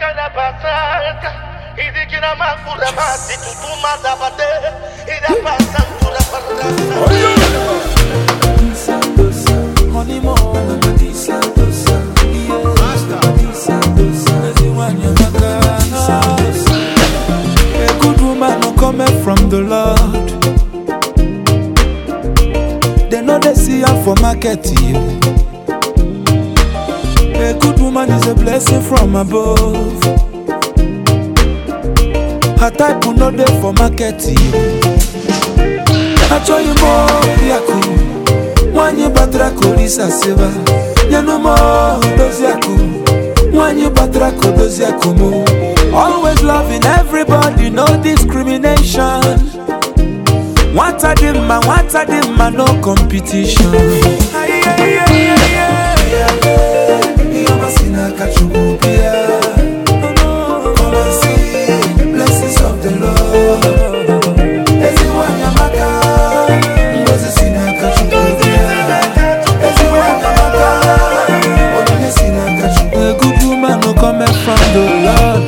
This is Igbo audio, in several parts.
cada pasar y de que nada más pura más y tú mata bate y da pasan tu la parrasa. Honey mo, disa dosa, a good woman no coming from the Lord. They know they see her for market. A good woman is a blessing from above. Her type will not there for market. I tell you more, yaku. One you batra kolisa seva. You know more, doziaku. One you batra kodoziaku mo. Always loving everybody, no discrimination. What a dimma, no competition. Come and see the blessings of the Lord. Everyone yamaka, a good woman no coming from the Lord.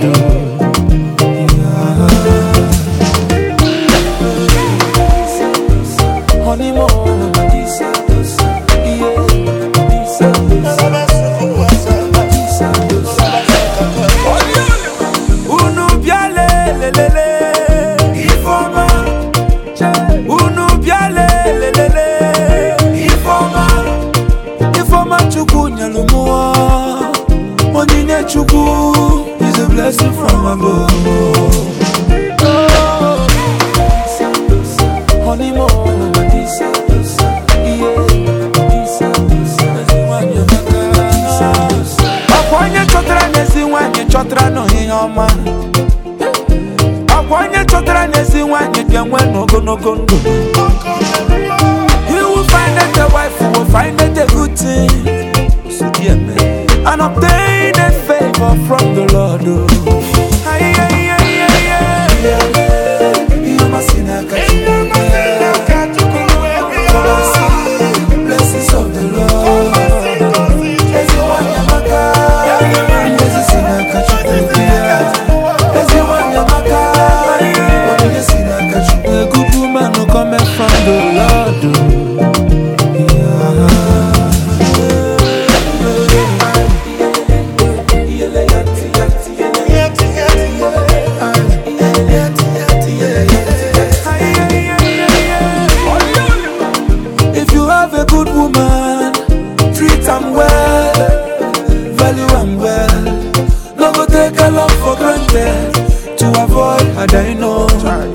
Honey mo, disa dosa, disa dosa. Unu biale lelele, ifoma. Unu biale lelele, ifoma chuku nyalumuwa. Onine chuku is a blessing from above. Honey mo, disa dosa, disa dosa. Akwanye chotra nesi wanye chotra no hiyoma. Akwanye chotra nesi wanye kenwe no gono. You will find that the wife will find it a good thing. So dear man, and obtain a favor from the Lord. Blessings of the Lord. A good woman no coming from the Lord. If you have a good woman, treat am well, value am well. No go take her love for granted to avoid her dino.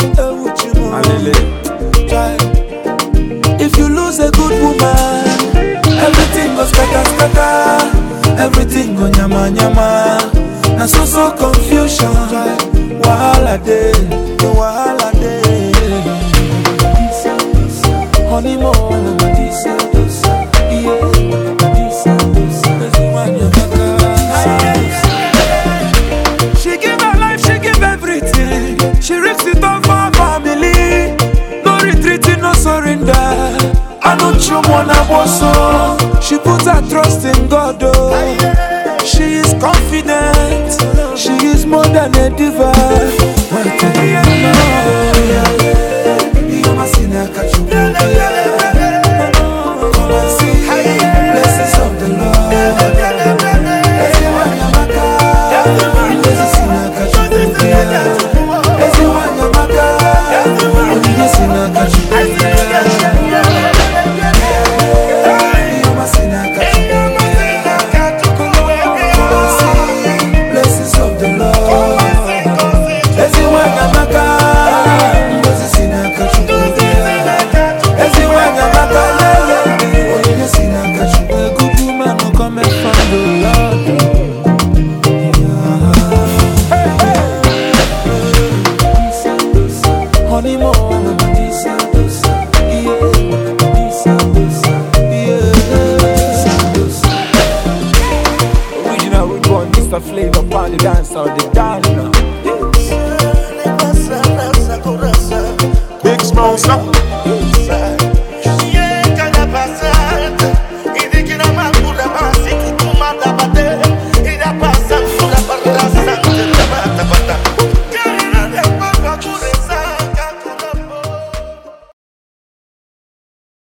If you lose a good woman, everything goes scatter. Everything go nyama. Na so confusion. Wahala day. Honey mo, disa dosa, disa dosa. She give her life, she give everything. She risks it all for her family. No retreating, no surrender. I know you wanna bosso. She puts her trust in God. Oh. She is confident. She is more than a diva. Come and see blessings of the Lord. Honey mo, disa dosa, disa dosa, original we born Mr. Flavor on the dance or the dance now. Big Smoke.